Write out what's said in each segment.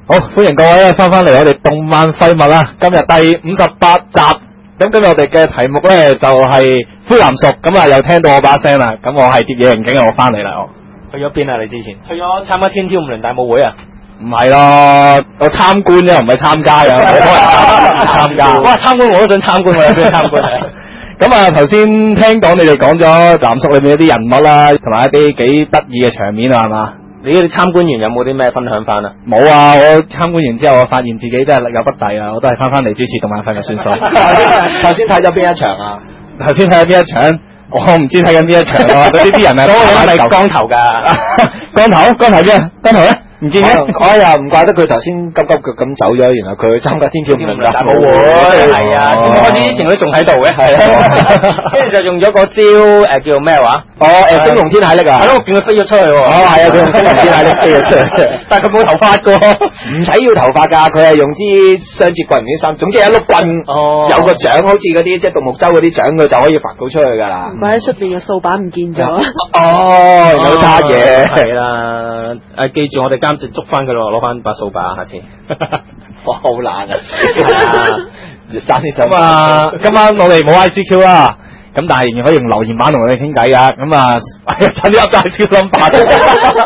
好，歡迎各位咧翻返嚟我哋動漫廢物啦，今日第58集。咁今日我哋嘅題目咧就係灰藍屬，咁啊又聽到我把聲啦，咁我係碟嘢刑警，我翻嚟啦，我去咗邊啊？你之前去咗參加天挑五輪大舞會啊？ 唔係咯，我參觀啫，唔係參加嘅，我幫人參加。 哇，參觀我都想參觀，我有邊參觀啊？ 咁啊，頭先聽講你哋講咗藍屬裏面一啲人物啦，同埋一啲幾得意嘅場面啊，係嘛？ 你參觀完有冇啲咩分享翻啊？ 冇啊！我參觀完之後，我發現自己真係力有不逮啊！我都係翻嚟主持動漫廢物算數。 頭先睇咗邊一場啊？ 頭先睇咗邊一場？我唔知睇緊邊一場啊！嗰啲人啊， 嗰個係咪光頭㗎？ 光頭邊啊？光頭咧？唔見嘅， 我又唔怪得佢頭先急腳咁走咗，然後佢去參加天挑五輪大舞會， 係啊！開始之前佢仲喺度嘅，係啊，跟住就用咗個招叫咩話？ 升龍天蟹力啊！ 係咯，我見佢飛咗出去喎。 係啊，佢用升龍天蟹力飛咗出去， 但係佢冇頭髮㗎， 唔使要頭髮㗎，佢係用支雙節棍唔知三，總之一碌棍，有個獎，好似嗰啲即係獨木舟嗰啲獎，佢就可以發到出去㗎啦。 唔怪喺出邊嘅掃把唔見咗。 有攤嘢係啦，記住我哋監製捉翻佢咯，攞翻把掃把，下次。 我好懶啊！爭啲手啊！今晚我哋冇 ICQ 啦，咁但係仍然可以用留言板同我哋傾偈噶。咁啊，趁啲 ICQ number。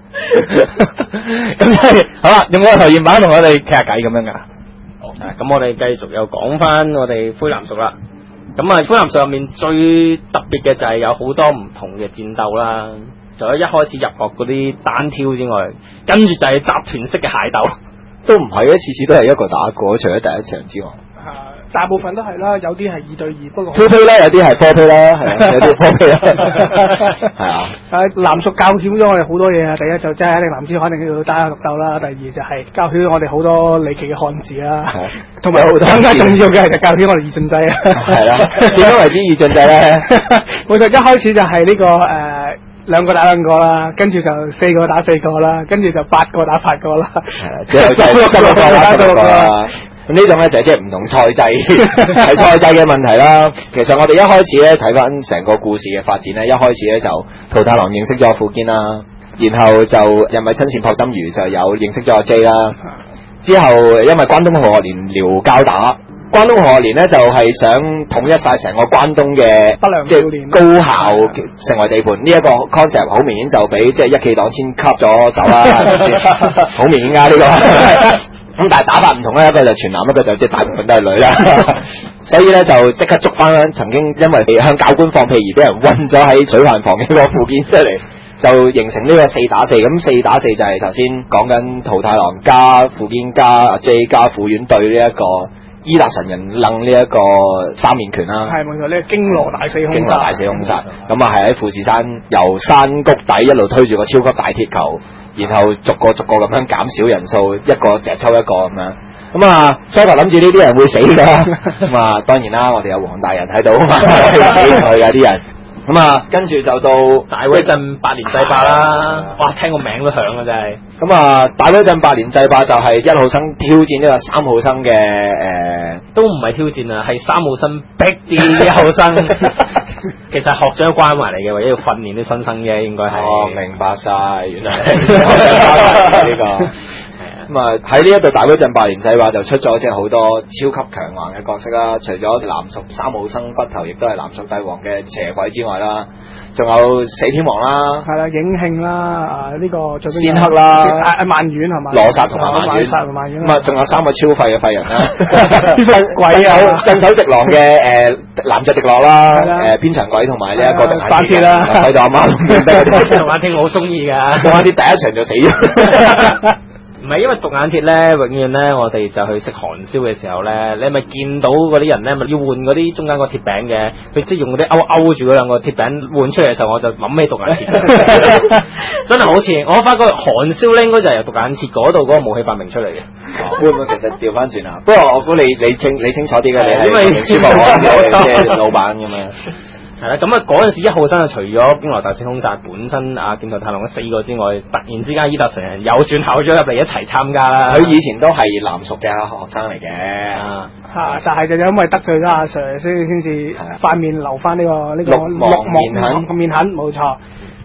咁即係好啦，用個留言板同我哋傾下偈咁樣噶。 好，咁我哋繼續又講翻我哋灰藍屬啦。咁啊，灰藍屬入面最特別嘅就係有好多唔同嘅戰鬥啦。除咗一開始入學嗰啲單挑之外，跟住就係集團式嘅械鬥， 都唔係嘅，次次都係一個打過，除咗第一場之外。 大部分都係啦，有啲係2對2，不過 PVP 啦，有啲係 4P 啦，係啊，有啲 4P 啦，係啊。 藍屬教曉咗我哋好多嘢啊！第一就真係一定藍絲肯定要打下獨鬥啦，第二就係教曉咗我哋好多離奇嘅漢字啦，同埋更加重要嘅係就教曉我哋二進制啊。係啦， 點樣為之二進制咧？ 我就一開始就係呢個2個打2個啦，跟住就4個打4個啦，跟住就8個打8個啦， 係啦，之後就16個打16個啦。咁呢種咧就係即係唔同賽制，係賽制嘅問題啦。其實我哋一開始咧睇翻成個故事嘅發展咧，一開始咧就桃太郎認識咗富堅啦，然後就因為親善朴真如就有認識咗阿 J 啦。之後因為關東豪學連撩交打，關東豪學連咧就係想統一晒成個關東嘅即係高校成為地盤。呢一個 concept 好明顯就俾即係一騎黨先吸咗走啦，好明顯㗎呢個。咁但係打法唔同咧，一個就全男，一個就即係大部分都係女啦，所以咧就即刻捉翻曾經因為向教官放屁而俾人韞咗喺水飯房嘅個富堅出嚟，就形成呢個4打4。咁4打4就係頭先講緊桃太郎加富堅加阿 J 加富丸對呢一個伊達神人楞呢一個三面拳啦。 係冇錯，呢個驚羅大四空殺。咁啊係喺富士山由山谷底一路推住個超級大鐵球。然後逐個咁樣減少人數，一個隻抽一個咁樣。咁啊，初頭諗住呢啲人會死㗎。咁啊，當然啦，我哋有黃大人喺度，死佢㗎啲人。咁啊，跟住就到大威震8年制霸啦。哇，聽個名都響啊，真係。 咁啊，大威震8年制霸就係1號生挑戰呢個3號生嘅都唔係挑戰啊，係3號生逼啲1號生。其實學長關埋嚟嘅，或者要訓練啲新生嘅，應該係。 哦，明白晒，原來係呢個。咁啊喺呢一度大威震8年制霸就出咗即係好多超級強硬嘅角色啦，除咗藍屬3號生筆頭亦都係藍屬帝王嘅邪鬼之外啦，仲有死天王啦， 係啦，影慶啦，呢個仙克啦， 萬丸係嘛， 羅剎同埋萬丸，咁啊仲有3個超廢嘅廢人啦， 鬼啊， 鎮守直郎嘅男爵迪洛啦，邊場鬼同埋呢一個反鐵啦， 鬼到阿媽都唔記得， 獨眼鐵我好中意㗎， 獨眼鐵第一場就死咗。 唔係因為獨眼鐵咧，永遠咧我哋就去食韓燒嘅時候咧，你咪見到嗰啲人咧，咪要換嗰啲中間個鐵餅嘅，佢即係用嗰啲勾住嗰兩個鐵餅換出嚟嘅時候，我就諗起獨眼鐵，真係好似我發覺韓燒咧應該就係由獨眼鐵嗰度嗰個武器發明出嚟嘅。 會唔會其實調翻轉啊？不過我估你清楚啲嘅，你因為書報行嘅老闆咁樣。 係啦，咁啊嗰陣時1號生就除咗驚羅大四空殺本身劍頭太郎嗰4個之外，突然之間伊達神人又轉校咗入嚟一齊參加啦。 佢以前都係藍屬嘅學生嚟嘅， 但係就因為得罪咗阿 Sir，所以先至塊面留翻呢個綠面痕冇錯。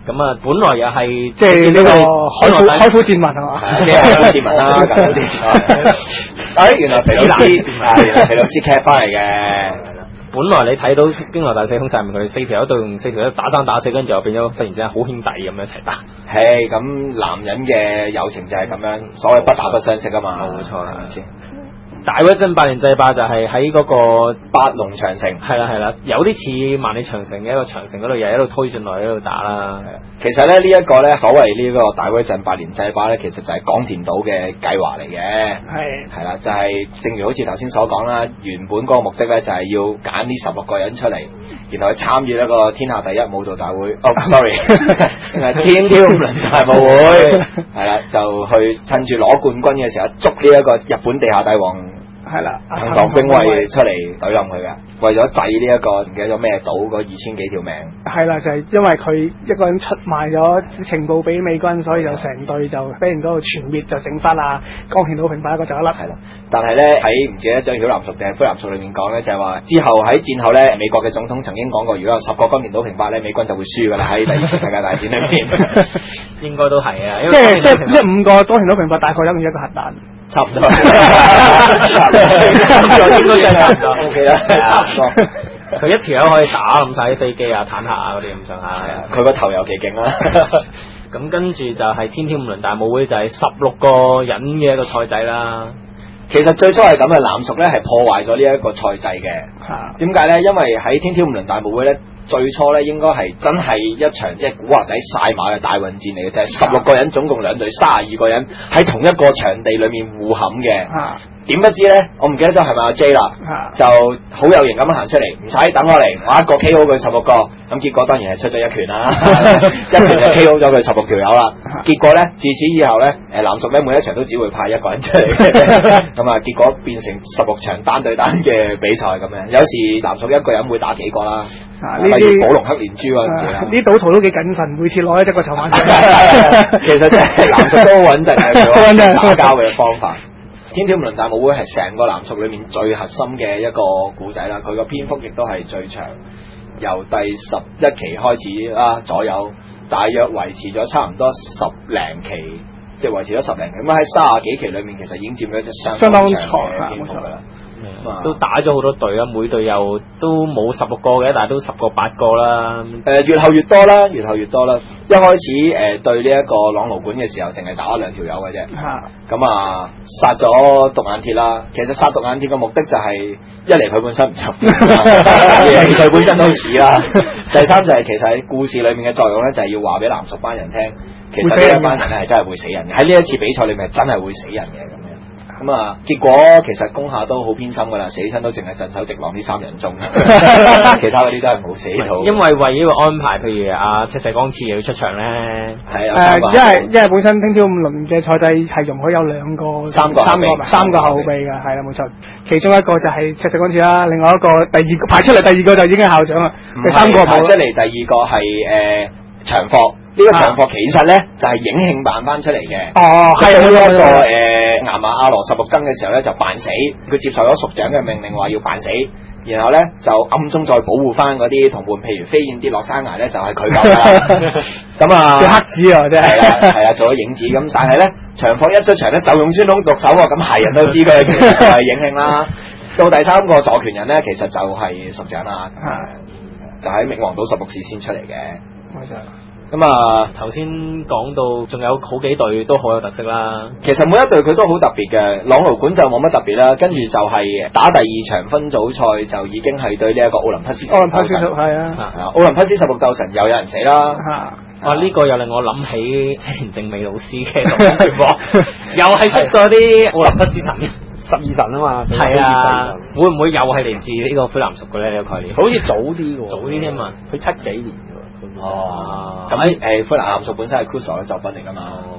咁啊，本來又係即係呢個海虎戰紋係嘛？ 係海虎戰紋啦，咁嗰啲。原來肥老師原來肥老師 cap 翻嚟嘅。 本來你睇到驚雷大四兇殺入面佢4條友對用4條友打生打死，跟住又變咗忽然之間好兄弟咁樣一齊打。 係咁，男人嘅友情就係咁樣，所謂不打不相識啊嘛。 冇錯， 係咪先？ 大威震8年制霸就係喺嗰個八龍長城， 係啦，有啲似萬里長城嘅一個長城嗰度，又喺度推進落去喺度打啦。 其實咧呢一個咧所謂呢個大威震8年制霸咧，其實就係廣田島嘅計劃嚟嘅。係啦，就係正如好似頭先所講啦，原本嗰個目的咧就係要揀呢16個人出嚟，然後去參與一個天下第一武道大會。sorry， 天挑五輪大舞會。係啦，就去趁住攞冠軍嘅時候捉呢一個日本地下帝王。 係啦， 藤堂兵衛出嚟懟冧佢嘅，為咗制呢一個唔記得咗咩島嗰2000幾條命。係啦，就係因為佢一個人出賣咗情報俾美軍，所以就成隊就俾人嗰度全滅，就整翻啊江田島平八一個就一粒。 係啦，但係咧喺唔記得張曉南淑定係灰南淑裏面講咧，就係話之後喺戰後咧，美國嘅總統曾經講過，如果有10個江田島平八咧，美軍就會輸㗎啦喺第二次世界大戰裏面。 應該都係啊， 即係5個江田島平八大概等於一個核彈。 差唔多， 應該真係差唔多。 O K 啦，差唔多。 佢一條友可以打冧晒啲飛機啊、坦克啊嗰啲咁上下。 佢個頭又幾勁啦。 咁跟住就係天挑五輪大舞會，就係16個人嘅一個賽制啦。 其實最初係咁嘅，南蜀咧係破壞咗呢一個賽制嘅。點解咧？因為喺天挑五輪大舞會咧。最初咧應該係真係一場即係古惑仔晒馬嘅大混戰嚟嘅，就係16個人總共2隊32個人喺同一個場地裏面互冚嘅。點不知咧，我唔記得咗係咪阿 J 啦，就好有型咁樣行出嚟，唔使等我嚟，我一個 KO 佢16個，咁結果當然係出咗一拳啦，一拳就 KO 咗佢16條友啦。結果咧，自此以後咧，南蜀咧每一場都只會派一個人出嚟，咁啊結果變成16場單對單嘅比賽咁樣。有時南蜀一個人會打幾個啦，例如寶龍黑連珠嗰陣時啦。 啲賭徒都幾謹慎，每次攞一個籌碼出嚟。 其實真係南蜀都好穩陣嘅，打交嘅方法。天挑五輪大舞會係成個南蜀裏面最核心嘅一個故仔啦，佢個篇幅亦都係最長，由第11期開始啦左右，大約維持咗差唔多10零期，即係維持咗10零期。咁喺30幾期裏面，其實已經佔咗一相當長嘅篇幅㗎啦。 都打咗好多隊啊，每隊又都冇16個嘅，但係都10個8個啦。 越後越多啦，越後越多啦。一開始對呢一個朗奴館嘅時候，淨係打咗2條友嘅啫。咁殺咗獨眼鐵啦。其實殺獨眼鐵嘅目的就係一嚟佢本身唔錯，二嚟佢本身都似啦。第三就係其實喺故事裏面嘅作用咧，就係要話俾南蜀班人聽，其實呢一班人咧係真係會死人嘅。喺呢一次比賽裏面係真係會死人嘅咁樣。咁結果其實攻下都好偏心噶啦，死親都淨係鎮守直浪呢3人中，其他嗰啲都係冇死到。 因為為呢個安排，譬如赤石剛次又要出場咧， 係啊， 因為本身天挑五輪嘅賽制係容許有三個後備嘅，係啦冇錯。其中一個就係赤石剛次啦，另外一個排出嚟第二個就已經係校長啦，第3個排出嚟第2個係長霍。呢個長霍其實咧就係影慶扮翻出嚟嘅。係呢一個牙馬阿羅16爭嘅時候咧就扮死，佢接受咗蜀長嘅命令話要扮死，然後咧就暗中再保護翻嗰啲同伴，譬如飛燕跌落山崖咧就係佢救㗎啦。咁叫黑子啊，真係係啦，做咗影子咁，但係咧長霍一出場咧就用孫通毒手喎，咁係人都知佢其實就係影慶啦。到第3個助拳人咧，其實就係蜀長啦，就喺冥王島16事先出嚟嘅。 冇錯。 咁頭先講到仲有好幾隊都好有特色啦。 其實每一隊佢都好特別嘅，朗奴館就冇乜特別啦。跟住就係打第2場分組賽就已經係對呢一個奧林匹斯16鬥神。係啊，奧林匹斯16鬥神又有人死啦。 呢個又令我諗起青田正美老師嘅龍虎拳王，又係出嗰啲奧林匹斯神12神啊嘛。係啊，會唔會又係嚟自呢個灰南蜀嘅咧？呢個概念好似早啲喎， 早啲添嘛， 佢70幾年。 咁灰南蜀本身係 Kuso 嘅作品嚟㗎嘛。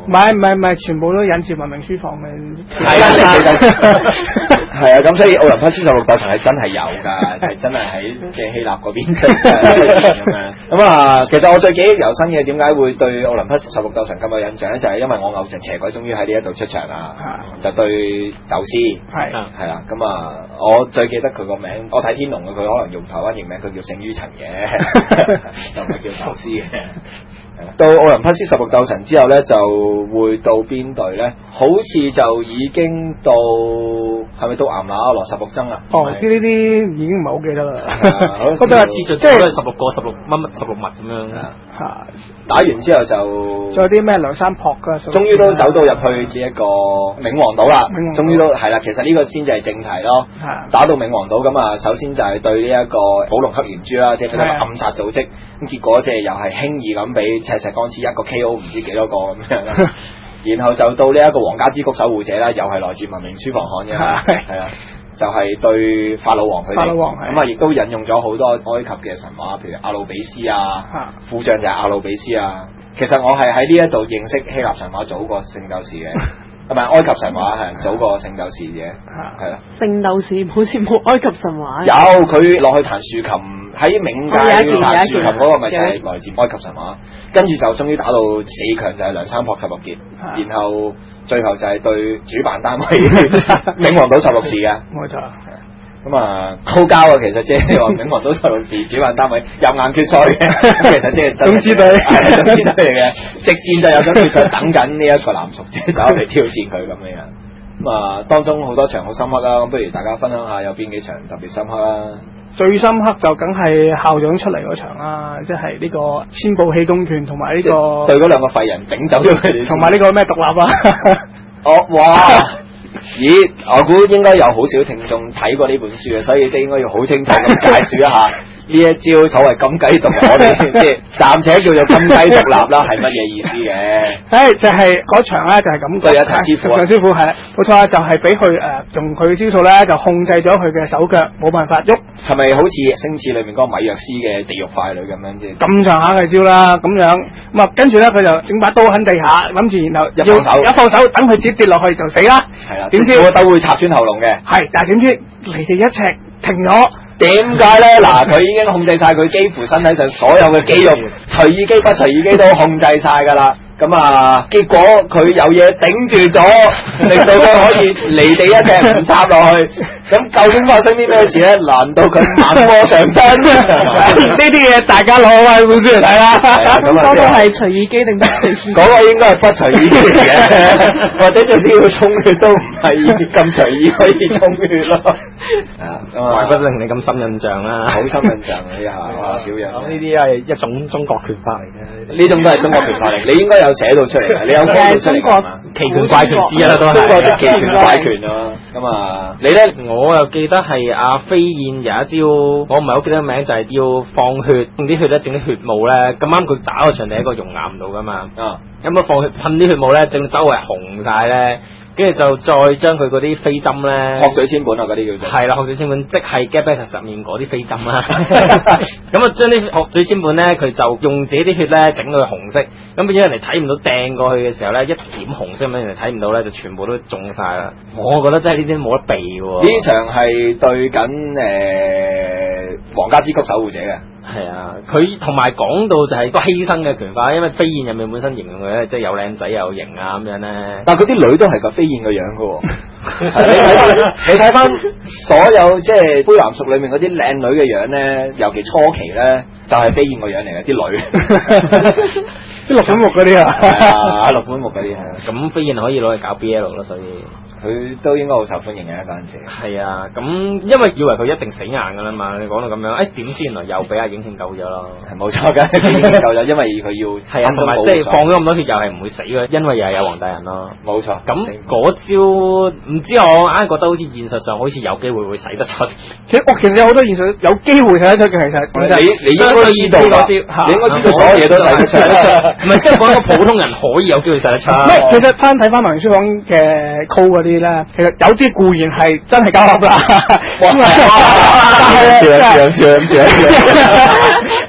唔係，全部都引自文明書房嘅。 係啊，你其實係啊，咁所以奧林匹斯16鬥神係真係有㗎，係真係喺即係希臘嗰邊出現咁樣。咁啊，其實我最記憶猶新嘅點解會對奧林匹斯16鬥神咁有印象咧？就係因為我偶像邪鬼終於喺呢一度出場啦，就對宙斯係啦。咁啊，我最記得佢個名，我睇天龍嘅，佢可能用台灣譯名，佢叫聖於陳嘅，就唔係叫宙斯嘅。到奧林匹斯16鬥神之後咧，就會到邊隊咧？好似就已經到係咪到岩拿阿羅16爭啊？ 哦，呢啲已經唔係好記得啦。 嗰個次序即係16個16乜16物咁樣嚇。 打完之後就仲有啲咩梁山泊㗎？ 終於都走到入去呢一個冥王島啦。終於都係啦，其實呢個先至係正題咯。打到冥王島咁啊，首先就係對呢一個寶龍黑圓珠啦，即係嗰啲暗殺組織。咁結果即係又係輕易咁俾赤石剛矢一個 KO 唔知幾多個咁樣啦。然後就到呢一個皇家之谷守護者啦，又係來自文明書房刊嘅，係啊。就係對法老王佢哋，咁啊亦都引用咗好多埃及嘅神話，譬如阿努比斯啊，副將就係阿努比斯啊。其實我係喺呢一度認識希臘神話早過聖鬥士嘅，唔係埃及神話係早過聖鬥士嘅，係啦。 聖鬥士好似冇埃及神話。 有佢落去彈豎琴喺冥界彈豎琴嗰個咪就係來自埃及神話，跟住就終於打到4強就係梁山泊16傑，然後。最後就係對主辦單位冥王島16士嘅， 冇錯。 咁啊，好交啊！其實即係話冥王島16士主辦單位入硬決賽嘅，其實即係總之隊， 總之隊嚟嘅，直線就有咗決賽，等緊呢一個男屬者走嚟挑戰佢咁樣。咁啊，當中好多場好深刻啦，咁不如大家分享下有邊幾場特別深刻啦？ 最深刻就梗係校長出嚟嗰場啦，即係呢個千部氣功拳同埋呢個對嗰兩個廢人頂走咗佢哋， 同埋呢個咩獨立啊！ 哦，哇！咦，我估應該有好少聽眾睇過呢本書嘅，所以即係應該要好清楚咁介紹一下呢一招所謂金雞獨立，我哋即係暫且叫做金雞獨立啦，係乜嘢意思嘅？ 就係嗰場咧，就係咁對啊，陳師傅， 陳師傅係冇錯，就係俾佢用佢嘅招數咧，就控制咗佢嘅手腳，冇辦法喐。係咪好似星矢裏面嗰個米若斯嘅地獄傀儡咁樣啫？ 咁上下嘅招啦，咁樣咁啊，跟住咧佢就整把刀喺地下，諗住然後一放手，等佢自己跌落去就死啦。 係啦， 點知個兜會插穿喉嚨嘅。 係，但係點知離地一尺停咗。 點解咧？嗱，佢已經控制晒佢幾乎身體上所有嘅肌肉，隨意肌不隨意肌都控制晒㗎啦。咁啊，結果佢有嘢頂住咗，令到佢可以離地一尺唔插落去。咁究竟發生啲咩事咧？難道佢猛魔上身？ 呢啲嘢大家攞開本書嚟睇啦。 咁嗰個係隨意肌定不隨意？ 嗰個應該係不隨意肌嚟嘅，或者就算要充血都唔係咁隨意可以充血咯。 怪不得令你咁深印象啦， 好深印象呢下哇小人。 呢啲係一種中國拳法嚟嘅， 呢種都係中國拳法嚟。你應該有寫到出嚟嘅，你有講到出嚟㗎嘛？ 奇拳怪拳之一啦，都係中國的奇拳怪拳咯。咁啊，你咧？ 我又記得係阿飛燕有一招，我唔係好記得個名，就係要放血，用啲血咧整啲血霧咧。咁啱佢打個場地喺個熔岩度噶嘛。咁啊放血噴啲血霧咧，整到周圍紅晒咧。跟住就再將佢嗰啲飛針咧， 鶴嘴千本啊嗰啲叫做， 係啦，鶴嘴千本即係 Get Back 入面嗰啲飛針啦。咁啊將啲鶴嘴千本咧，佢就用自己啲血咧整到佢紅色，咁變咗人哋睇唔到掟過去嘅時候咧，一點紅色咁樣人哋睇唔到咧，就全部都中晒啦。我覺得真係呢啲冇得避喎。 呢場係對緊皇家之谷守護者嘅。 係啊，佢同埋講到就係個犧牲嘅拳法，因為飛燕入面本身形容佢咧，即係有靚仔又有型啊咁樣咧。 但係佢啲女都係個飛燕個樣噶喎。你睇翻所有即係《灰藍屬》裏面嗰啲靚女嘅樣咧，尤其初期咧，就係飛燕個樣嚟嘅啲女。 啲六本木嗰啲啊， 六本木嗰啲係。 咁飛燕可以攞嚟搞 BL 咯，所以佢都應該好受歡迎嘅嗰陣時。 係啊，咁因為以為佢一定死硬噶啦嘛，你講到咁樣，點知原來又俾阿影慶救咗咯。 係冇錯嘅，影慶救咗，因為佢要係啊，同埋即係放咗咁多血又係唔會死嘅，因為又係有黃大人咯。 冇錯。 咁嗰招唔知我硬係覺得好似現實上好似有機會會使得出。 其實有好多現實有機會使得出嘅， 你應該知道㗎，你應該知道所有嘢都使得出。 唔係即係講一個普通人可以有機會使得出。 其實睇翻文明書房嘅 call 嗰啲咧，其實有啲固然係真係交合啦。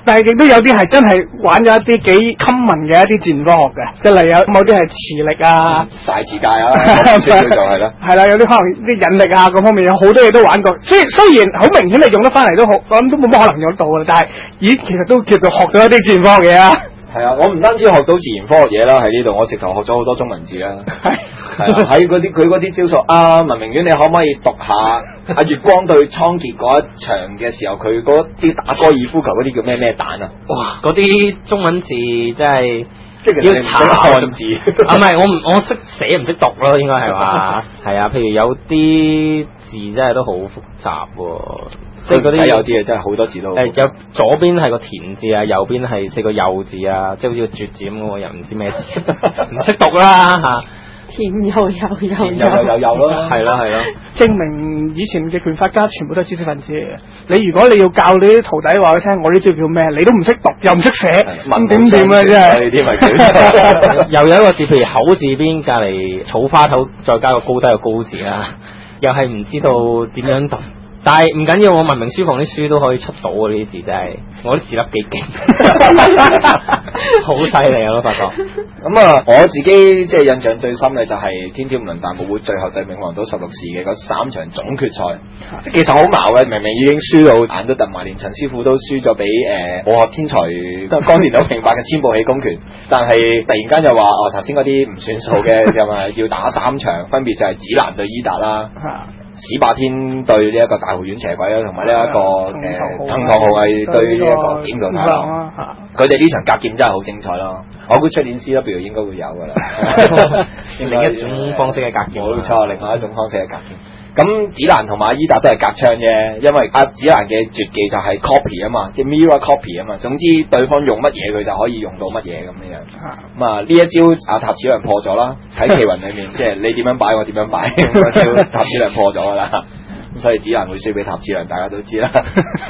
但係亦都有啲係真係玩咗一啲幾 common 嘅一啲自然科學嘅，即係例如有某啲係磁力啊、 大自界啊，少少就係啦。 係啦，有啲可能啲引力啊嗰方面有好多嘢都玩過。雖然好明顯你用得翻嚟都好，我諗都冇乜可能用得到嘅，但係其實都叫做學到一啲自然科學嘢啊。 係啊，我唔單止學到自然科學嘢啦，喺呢度我直頭學咗好多中文字啦。係喺嗰啲佢嗰啲招數啊，文明院你可唔可以讀下阿月光對倉頡嗰一場嘅時候，佢嗰啲打高爾夫球嗰啲叫咩蛋啊？ 哇！嗰啲中文字真係即係要查漢字啊，唔係我識寫唔識讀咯，應該係話係啊。譬如有啲字真係都好複雜喎。即係嗰啲有啲嘢真係好多字都有左邊係個田字啊，右邊係4個右字啊，即係好似個絕字咁嘅，又唔知咩字，唔識讀啦嚇。 田又有咯， 係咯， 證明以前嘅拳法家全部都係知識分子嚟嘅。你如果你要教你啲徒弟話佢聽，我呢招叫咩？你都唔識讀，又唔識寫，咁點啊？真係。 又有一個字，譬如口字邊隔離草花頭，再加個高低個高字啦，又係唔知道點樣讀。但係唔緊要，我文明書房啲書都可以出到啊！呢啲字真係，我啲字粒幾勁，好犀利啊！我發覺。 咁啊，我自己即係印象最深嘅就係天挑五輪大舞會最後對冥王島16士嘅嗰3場總決賽。其實好矛嘅，明明已經輸到眼都突埋，連陳師傅都輸咗俾武學天才江田島平白嘅千步起弓拳，但係突然間又話頭先嗰啲唔算數嘅，咁啊要打3場，分別就係紫蘭對伊達啦。史霸天對呢一個大豪院邪鬼啦，同埋呢一個藤堂浩毅對呢一個劍道太郎，佢哋呢場格劍真係好精彩咯！我估出年 CW 應該會有㗎啦， 另一種方式嘅格劍， 冇錯，另外一種方式嘅格劍。咁紫蘭同埋伊達都係隔槍啫，因為阿紫蘭嘅絕技就係 copy 啊嘛，即係 mirror copy 啊嘛。總之對方用乜嘢佢就可以用到乜嘢咁樣。咁啊呢一招阿塔矢良破咗啦，喺奇雲裏面即係你點樣擺我點樣擺，塔矢良破咗㗎啦。咁所以紫蘭會輸俾塔矢良，大家都知啦。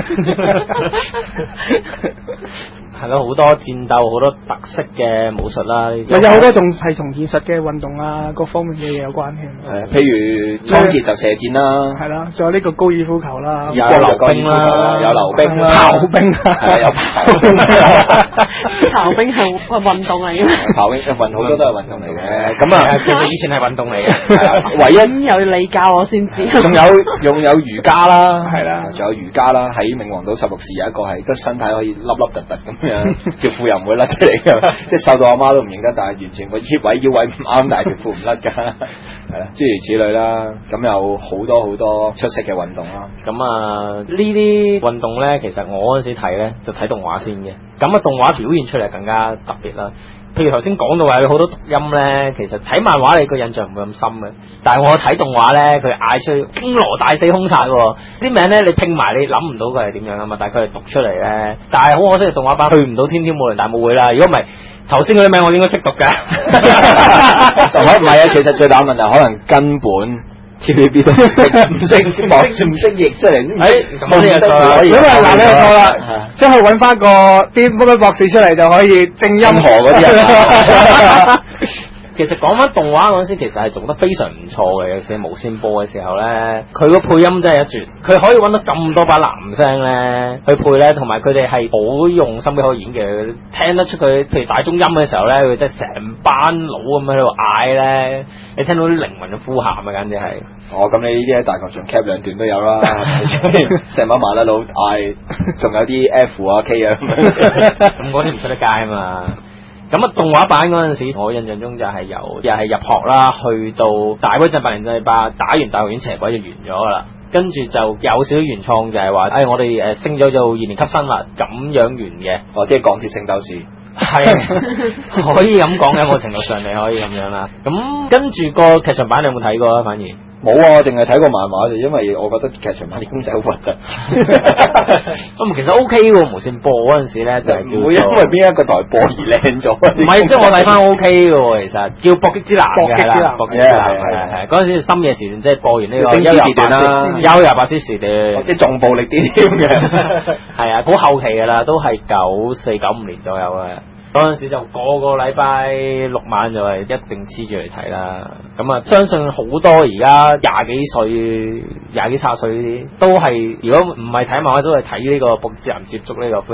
係咯，好多戰鬥，好多特色嘅武術啦。 有好多仲係同現實嘅運動啊，各方面嘅嘢有關係。 係譬如倉頡就射箭啦， 係啦，仲有呢個高爾夫球啦， 有溜冰啦， 有溜冰啦， 刨冰啊， 係有刨冰。 刨冰係運動嚟嘅。 刨冰運好多都係運動嚟嘅，咁啊， 其實以前係運動嚟嘅， 唯一有你教我先知。 仲有瑜伽啦， 係啦， 仲有瑜伽啦，喺冥王島16士有一個係個身體可以凹凹凸凸咁。條褲又唔會甩出嚟㗎，即係瘦到阿媽都唔認得，但係完全個 hip 位腰位唔啱，但係條褲唔甩㗎，係啦，諸如此類啦。咁有好多出色嘅運動啦。 咁啊呢啲運動咧，其實我嗰陣時睇咧就睇動畫先嘅，咁啊動畫表現出嚟更加特別啦。譬如頭先講到話有好多讀音咧，其實睇漫畫你個印象唔會咁深嘅，但係我睇動畫咧，佢嗌出去驚羅大四兇殺喎，啲名咧你拼埋你諗唔到佢係點樣啊嘛，但係佢係讀出嚟咧，但係好可惜動畫版去唔到天挑武林大舞會啦。如果唔係頭先嗰啲名我應該識讀嘅， 唔係啊，其實最大問題可能根本。TVB 都唔識譯出嚟， 咁你又錯啦，因為嗱你又錯啦，即係揾翻個啲乜博士出嚟就可以正音河嗰啲人。 其實講翻動畫嗰陣時，其實係做得非常唔錯嘅。有時無線播嘅時候咧，佢個配音真係一絕，佢可以揾到咁多把男聲咧去配咧，同埋佢哋係好用心機去演嘅，聽得出佢譬如大中音嘅時候咧，佢真係成班佬咁喺度嗌咧，你聽到啲靈魂嘅呼喊啊，簡直係。 咁你呢啲喺大球場 cap 2段都有啦，成班麻甩佬嗌，仲有啲 F 啊 K 啊咁嗰啲唔出得街啊嘛。咁啊，動畫版嗰陣時，我印象中就係又係入學啦，去到大威震8年制霸，打完大學院邪鬼就完咗噶啦。跟住就有少少原創，就係話，我哋升咗做2年級生啦，咁樣完嘅。 即係鋼鐵聖鬥士。 係可以咁講嘅，某程度上你可以咁樣啦。咁跟住個劇場版你有冇睇過啊？反而冇啊，我淨係睇過漫畫啫，因為我覺得劇場版啲公仔好核突。 咁其實 OK 喎，無線播嗰陣時咧就係唔會因為邊一個台播而靚咗。 唔係，即係我睇翻 OK 嘅喎，其實叫搏擊之男嘅啦，搏擊之男係嗰陣時深夜時段，即係播完呢個休時段啦，休28小時段， 即係仲暴力啲添嘅。 係啊，好後期㗎啦，都係94、95年左右嘅。嗰陣時就個禮拜6晚就係一定黐住嚟睇啦。咁啊，相信好多而家廿幾30歲呢啲都係，如果唔係睇漫畫，都係睇呢個搏擊之男接觸呢個灰藍。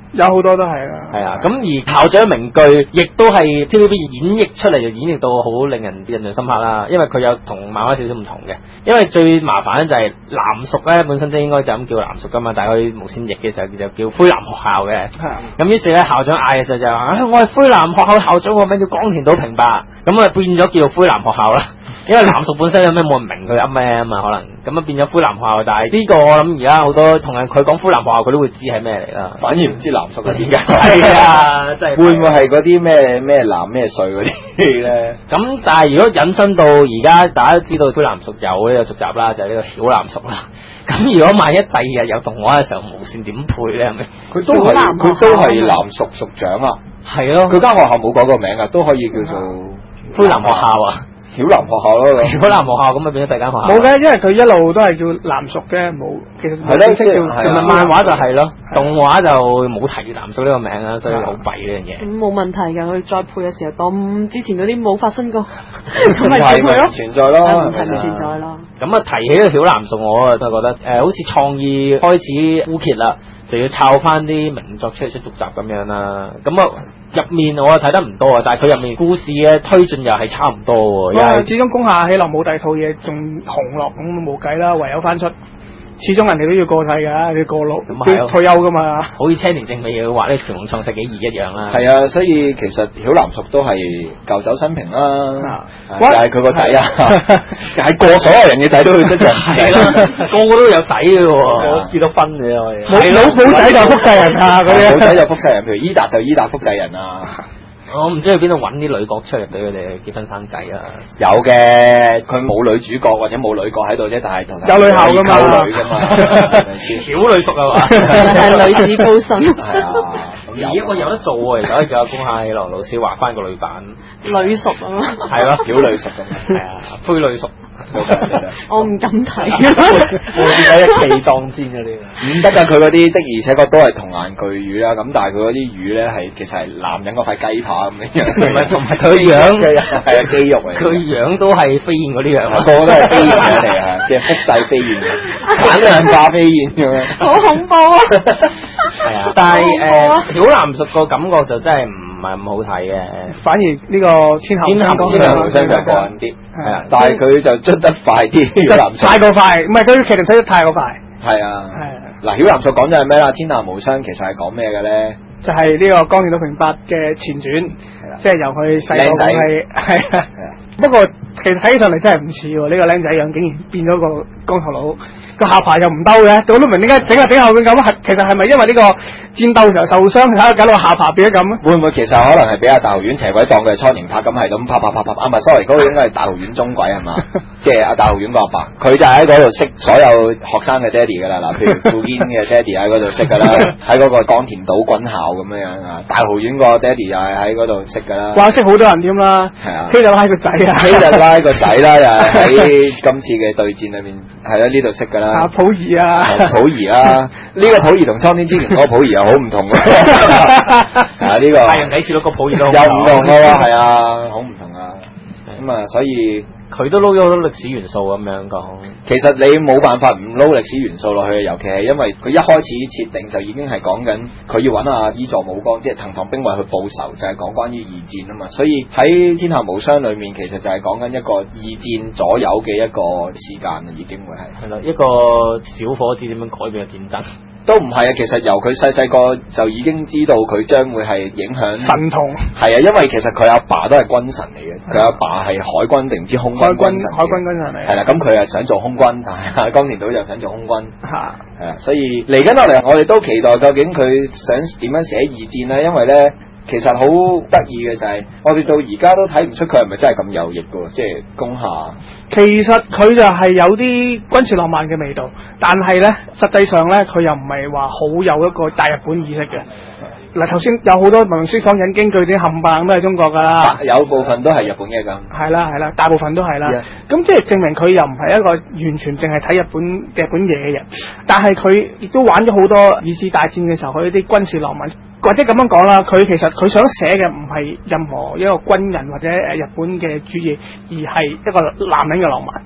有好多都係啦。 係啊，咁而校長名句亦都係 TVB 演繹出嚟，就演繹到好令人印象深刻啦。因為佢有同漫畫少少唔同嘅，因為最麻煩咧就係藍屬咧本身都應該就咁叫藍屬噶嘛，但係佢無線譯嘅時候就叫灰藍學校嘅。咁於是咧校長嗌嘅時候就話：我係灰藍學校校長，個名叫江田島平白，咁啊變咗叫做灰藍學校啦。因為藍屬本身有咩冇人明佢噏咩啊嘛，可能咁啊變咗灰藍學校。但係呢個我諗而家好多同人佢講灰藍學校，佢都會知係咩嚟啦。 反而唔知藍屬係點解。 係啊，真係會唔會係嗰啲咩藍咩水嗰啲咧？ 咁但係如果引申到而家大家都知道灰藍屬有呢個續集啦，就係呢個曉藍屬啦。咁如果萬一第二日有動畫嘅時候，無線點配咧？係咪？ 佢都係藍屬屬長啊。 係咯， 佢間學校冇改個名啊，都可以叫做灰藍學校啊。 曉藍學校咯， 曉藍學校咁咪變咗第二間學校？ 冇嘅，因為佢一路都係叫藍屬嘅，冇其實係咯， 正式叫其實漫畫就係咯，動畫就冇提藍屬呢個名啦，所以好弊呢樣嘢。 咁冇問題㗎，佢再配嘅時候當之前嗰啲冇發生過， 咁咪配咯， 存在咯， 係咪存在咯？ 咁啊提起呢個曉藍屬，我就覺得好似創意開始枯竭啦，就要抄翻啲名作出嚟出續集咁樣啦。咁啊入面我睇得唔多啊，但係佢入面故事嘅推進又係差唔多喎。因為始終攻下起落冇第二套嘢仲紅落，咁冇計啦，唯有翻出。始終人哋都要過世㗎，你過路要退休㗎嘛。 好似青年正美要畫呢《乾隆創世紀2》一樣啦。 係啊，所以其實曉藍屬都係舊酒新瓶啦。 就係佢個仔啊，係過所有人嘅仔都會出場。 係啦，個個都有仔嘅喎，我結咗婚嘅我哋。 冇仔就複製人啊嗰啲。 冇仔就複製人，譬如伊達就伊達複製人啊。 我唔知去邊度揾啲女角出嚟俾佢哋結婚生仔啊！ 有嘅，佢冇女主角或者冇女角喺度啫，但係有女校㗎嘛， 溝女㗎嘛， 曉女屬啊嘛， 係女子高薪。 係啊， 而一個有得做喎，而家叫阿宮下喜郎老師畫翻個女版女屬啊嘛。 係咯， 曉女屬咁， 係啊，灰女屬。 我唔敢睇。 我見到一企當先嗰啲。 唔得㗎，佢嗰啲的而且確都係童顏巨乳啦，咁但係佢嗰啲乳咧係其實係男人嗰塊雞扒咁樣， 同埋佢樣係啊肌肉嚟， 佢樣都係飛燕嗰啲樣， 個個都係飛燕嚟啊，即係複製飛燕，產量化飛燕咁樣， 好恐怖啊！ 係啊，但係曉藍屬個感覺就真係唔係咁好睇嘅， 反而呢個天后無雙就過癮啲，係啊，但係佢就出得快啲，曉藍屬太過快，唔係佢劇情推得太過快。 係啊，嗱曉藍屬講就係咩啦？天下無雙其實係講咩嘅咧？ 就係呢個江田島平白嘅前傳，即係由佢細個係啊。不過其實睇起上嚟真係唔似喎，呢個僆仔樣竟然變咗個光頭佬，個下巴又唔兜嘅，我都唔明點解整下整下會咁。其實係咪因為呢個戰鬥時候受傷，搞到下巴變咗咁咧？ 會唔會其實可能係俾阿大豪院邪鬼當佢係初年拍咁係咁拍啊唔係 sorry 嗰個應該係大豪院中鬼係嘛？即係阿大豪院個阿爸，佢就喺嗰度識所有學生嘅爹哋㗎啦。嗱，譬如富堅嘅爹哋喺嗰度識㗎啦，喺嗰個江田島軍校咁樣啊。大豪院個爹哋又係喺嗰度識㗎啦。 哇！識好多人添啦， 係啊， 希特拉個仔啊， 希特拉個仔啦，又係喺今次嘅對戰裏面係啦呢度識㗎啦。 阿溥儀啊， 溥儀啦，呢個溥儀同蒼天之拳嗰個溥儀又好唔同嘅。啊呢個太陽底少咗個溥儀都又唔同嘅喎，係啊，好唔同啊。咁啊，所以佢都撈咗好多歷史元素咁樣講。 其實你冇辦法唔撈歷史元素落去，尤其係因為佢一開始設定就已經係講緊佢要揾阿伊佐武江，即係藤堂兵衛去報仇，就係講關於二戰啊嘛。所以喺天下無雙裏面，其實就係講緊一個二戰左右嘅一個時間啊，已經會係啦，一個小伙子點樣改變個戰爭。 都唔係啊，其實由佢細個就已經知道佢將會係影響神童。 係啊，因為其實佢阿爸都係軍神嚟嘅，佢阿爸係海軍定唔知空軍軍神。 海軍軍神嚟。 係啦，咁佢係想做空軍，但係江田島又想做空軍。 嚇。 係啊，所以嚟緊落嚟，我哋都期待究竟佢想點樣寫二戰咧？因為咧，其實好得意嘅就係，我哋到而家都睇唔出佢係咪真係咁右翼嘅喎，即係攻下。 其實佢就係有啲軍事浪漫嘅味道，但係咧，實際上咧，佢又唔係話好有一個大日本意識嘅。嗱，頭先有好多文書講引經據典冚唪唥都係中國㗎啦， 有部分都係日本嘅咁。 係啦，大部分都係啦。咁即係證明佢又唔係一個完全淨係睇日本嘢嘅人，但係佢亦都玩咗好多二次大戰嘅時候佢啲軍事浪漫，或者咁樣講啦，佢其實佢想寫嘅唔係任何一個軍人或者日本嘅主義，而係一個男人嘅浪漫。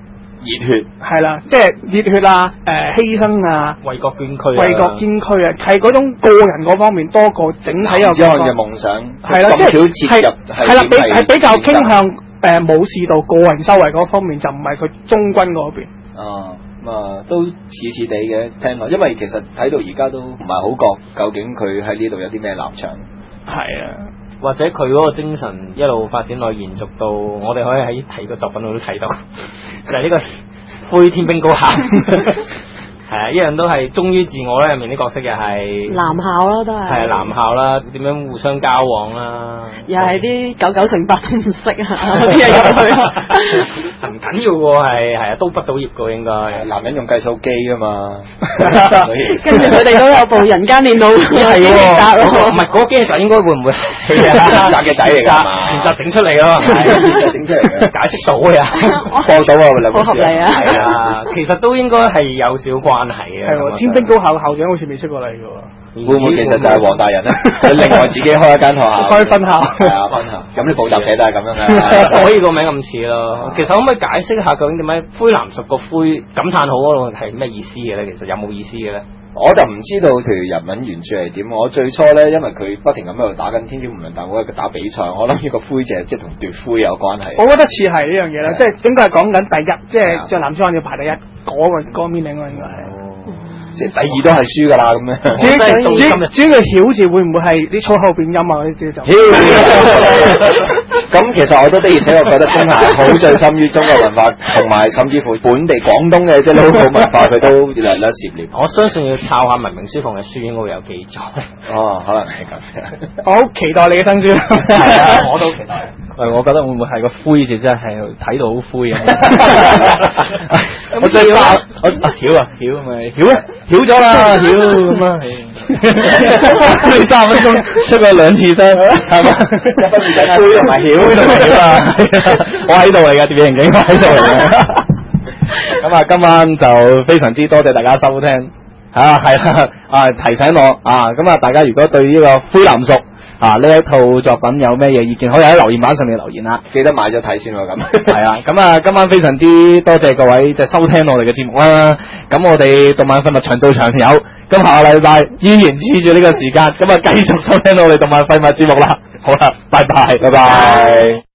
熱血係啦，即係熱血啊，犧牲啊， 為國捐軀， 為國捐軀啊，係嗰種個人嗰方面多過整體有之漢嘅夢想係啦，即係係啦，比較傾向武士道個人修為嗰方面，就唔係佢中軍嗰邊。 都似似地嘅聽落，因為其實睇到而家都唔係好覺究竟佢喺呢度有啲咩立場。 係啊， 或者佢嗰個精神一路發展落延續到，我哋可以喺睇個作品度都睇到，就係呢個灰天兵高校。係啊，一樣都係忠於自我咧，入面啲角色又係男校啦，都係係男校啦，點樣互相交往啦， 又係啲99成8都唔識啊，啲人入去唔緊要喎，係啊，都不倒業噶應該。 男人用計數機啊嘛， 跟住佢哋都有部人間電腦， 係喎，唔係嗰個機械應該會唔會係啊？ 宅嘅仔嚟㗎嘛， 就整出嚟咯， 整出嚟嘅， 解釋到嘅， 放到啊， 好合理啊， 係啊，其實都應該係有少關係嘅。 係喎，天兵高校校長好似未出過嚟嘅喎。 會唔會其實就係黃大人咧？佢另外自己開一間學校， 開分校， 係啊，分校。咁啲補習社都係咁樣嘅， 所以個名咁似咯。其實可唔可以解釋下究竟點解灰藍屬個灰感嘆號嗰度係咩意思嘅咧？其實有冇意思嘅咧？ 我就唔知道條日文原著係點。我最初咧，因為佢不停咁喺度打緊天朝無量大會嘅打比賽，我諗呢個灰就係即係同奪灰有關係。 我覺得似係呢樣嘢啦，即係應該係講緊第一，即係即係南昌要排第一嗰個 meaning 咯，應該係。 即係第二都係輸㗎啦咁樣。 主要個曉字會唔會係啲粗口變音啊？嗰啲就咁其實我都的而且確覺得中華好醉心於中國文化，同埋甚至乎本地廣東嘅即係 local 文化，佢都略略涉獵。 我相信要抄下文明書房嘅書，應該會有記載。 哦，可能係咁。 我好期待你嘅新書。 係啊，我都期待。 我覺得會唔會係個灰字真係睇到好灰啊！ 我最怕我曉咪曉咗啦，曉咁啊！你3分鐘出過2次聲，係嘛？ 灰同埋曉我喺度嚟噶，碟影警我喺度嚟嘅。咁啊，今晚就非常之多謝大家收聽啊，係啦啊，提醒我啊，咁啊，大家如果對呢個灰藍屬呢一套作品有咩嘢意見，可以喺留言板上面留言啦。 記得買咗睇先喎，咁係啊，咁啊，今晚非常之多謝各位即係收聽我哋嘅節目啦。咁我哋動漫廢物長做長有，咁下個禮拜依然黐住呢個時間，咁啊繼續收聽我哋動漫廢物節目啦。好啦，拜拜，拜拜。